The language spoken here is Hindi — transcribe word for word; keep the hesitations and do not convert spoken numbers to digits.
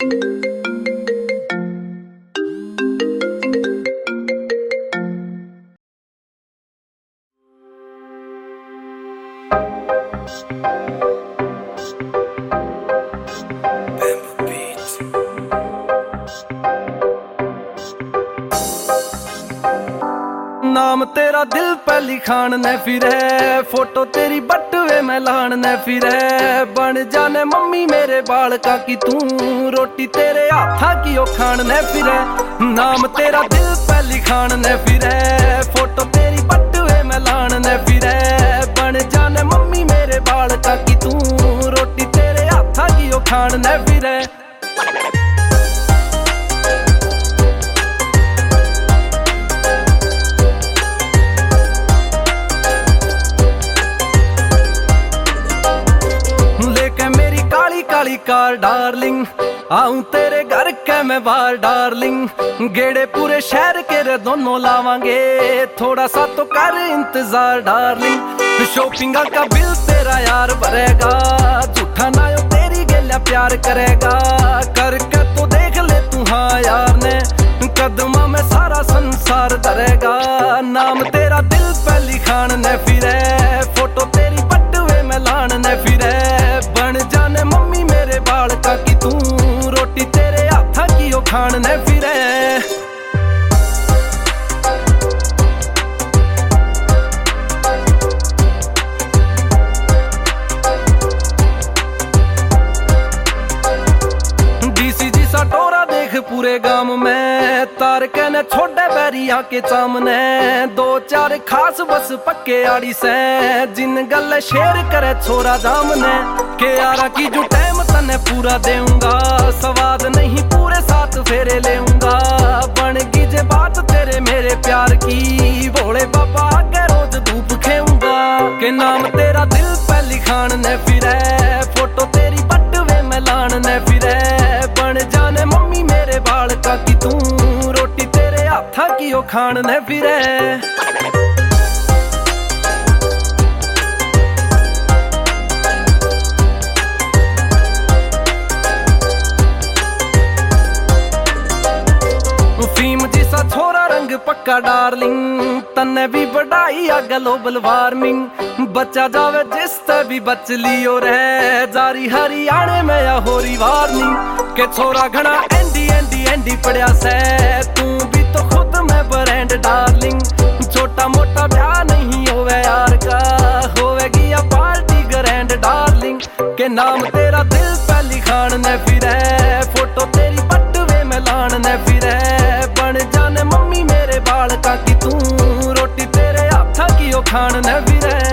नाम तेरा दिल पे लिखान ने फिरे, फोटो तेरी बटवे में लान ने फिरे। बन जाने मम्मी मेरे बालका की तू, रोटी तेरे हाथा की ओ खान ने फिरे। नाम तेरा दिल पे लिखान ने फिरे, फोटो तेरी बटवे में लान ने फिरे। बन जाने मम्मी मेरे बालका की तू, रोटी तेरे हाथा की ओ खान ने फिरे। काली कार डार्लिंग, आऊं तेरे घर के मैं बाहर डार्लिंग। गेड़े पूरे शहर के रे दोनों लावांगे, थोड़ा सा तो कर इंतजार डार्लिंग। शॉपिंग का बिल तेरा यार भरेगा, झूठा ना यो तेरी गेल्या प्यार करेगा। करके तो देख ले तू हाँ यार ने, कदमा में सारा संसार धरेगा। नाम तेरा दिल पे लिखान ने फिरे, फोटो तेरी बटवे में लान ने फिरे। बन जाने मम्मी मेरे बालका की तू, रोटी तेरे हाथा की ओ खान ने फिरे। डीसीजी सा टोरा देख पूरे गांव में, तार के ने छोड़े बैरिया के सामने। दो चार खास बस पक्के आड़ी से, जिन गल शेर करे छोरा जामने। के यारा की जो टाइम तने पूरा देऊंगा, स्वाद नहीं पूरे साथ फेरे लेऊंगा। बन गई जे बात तेरे मेरे प्यार की, भोले बाबा आगे रोज धूप खेऊंगा। के नाम तेरा दिल पे लिखान ने फिरे, फोटो तेरी बटवे में लान ने फिरे। बन जाने मम्मी मेरे बालका की तू, रोटी तेरे हाथा की ओ खान ने फिरे। फीम जिसा छोरा रंग पक्का डार्लिंग, तन्ने भी बढ़ाई आ ग्लोबल वार्मिंग। बच्चा जावे जिस ते भी बच लियो रे, जारी हरियाणे में या होरी वार्निंग। के छोरा घना एंडी एंडी एंडी पड़िया से, तू भी तो खुद में ब्रांड डार्लिंग। छोटा मोटा ब्याह नहीं होवे यार का, होवेगी या पार्टी ग्रैंड डार्लिंग। के नाम तेरा दिल पे लिखान ने फिरे, फोटो तेरी बटवे में लान ने फिरे। बन जाने मम्मी मेरे बालका की तू, रोटी तेरे हाथा की ओ खान ने फिरे।